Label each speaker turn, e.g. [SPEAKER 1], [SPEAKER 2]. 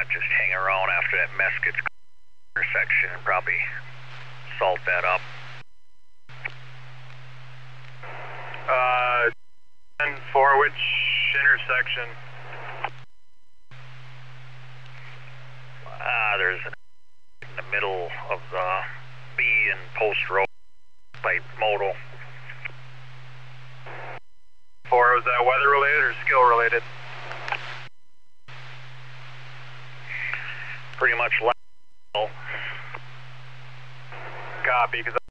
[SPEAKER 1] just hang around after that mess gets intersection and probably salt that up.
[SPEAKER 2] 10-4, which intersection?
[SPEAKER 1] There's in the middle of the B and Post Road by Moto.
[SPEAKER 2] 4, was that weather related or skill related?
[SPEAKER 1] Pretty much level.
[SPEAKER 2] Copy, because